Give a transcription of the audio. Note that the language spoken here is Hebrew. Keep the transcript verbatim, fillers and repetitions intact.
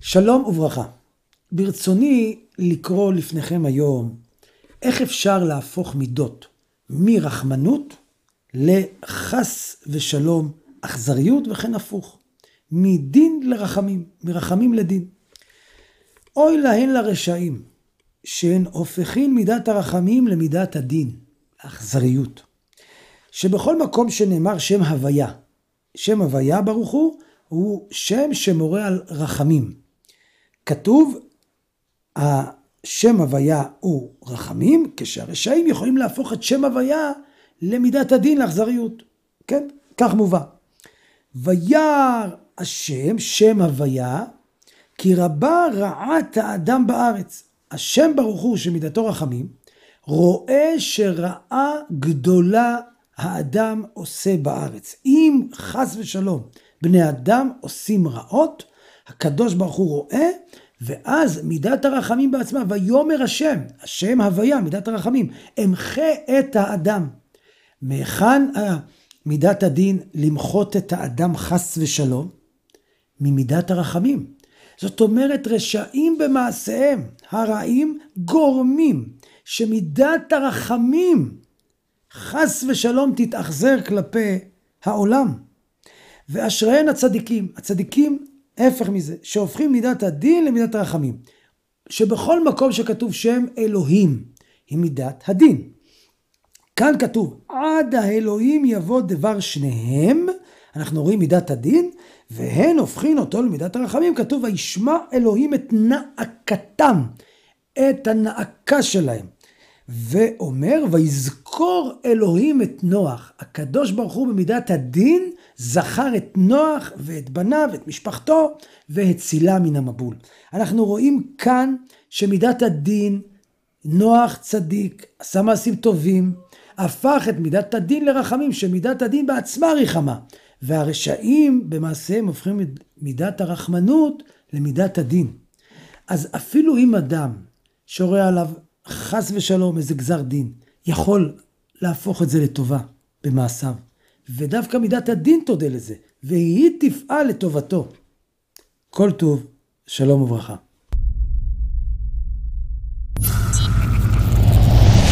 שלום וברכה. ברצוני לקרוא לפניכם היום איך אפשר להפוך מידות מרחמנות לחס ושלום אכזריות וכן הפוך. מדין לרחמים, מרחמים לדין. אוי להן לרשעים שהן הופכים מידת הרחמים למידת הדין, אכזריות. שבכל מקום שנאמר שם הוויה, שם הוויה ברוך הוא, הוא שם שמורה על רחמים. כתוב, השם הוויה הוא רחמים, כשהרשעים יכולים להפוך את שם הוויה למידת הדין, לאכזריות. כן, כך מובא. וירא השם, שם הוויה, כי רבה רעת האדם בארץ. השם ברוך הוא שמידתו רחמים, רואה שרעה גדולה האדם עושה בארץ. אם חס ושלום בני אדם עושים רעות, הקדוש ברוך הוא רואה, ואז מידת הרחמים בעצמה, ויאמר השם, השם הוויה, מידת הרחמים, אמחה את האדם. מהיכן מידת הדין למחות את האדם חס ושלום? ממידת הרחמים. זאת אומרת, רשעים במעשיהם הרעים גורמים שמידת הרחמים חס ושלום תתאכזר כלפי העולם. ואשריהם הצדיקים, הצדיקים הפך מזה, שהופכים מידת הדין למידת הרחמים. שבכל מקום שכתוב שם אלוהים, היא מידת הדין. כאן כתוב, עד האלוהים יבוא דבר שניהם, אנחנו רואים מידת הדין, והן הופכים אותו למידת הרחמים. כתוב, וישמע אלוהים את נאקתם, את הנאקה שלהם. ואומר, ויזכור אלוהים את נוח. הקדוש ברוך הוא במידת הדין, זכר את נוח ואת בניו, את משפחתו, והצילה מן המבול. אנחנו רואים כאן שמידת הדין, נוח צדיק, עשה מעשים טובים, הפך את מידת הדין לרחמים, שמידת הדין בעצמה רחמה. והרשעים במעשיהם הופכים את מידת הרחמנות למידת הדין. אז אפילו אם אדם שורה עליו חס ושלום איזה גזר דין, יכול להפוך את זה לטובה במעשיו. ודווקא מידת הדין תודה לזה, והיא תפעל לטובתו. כל טוב, שלום וברכה.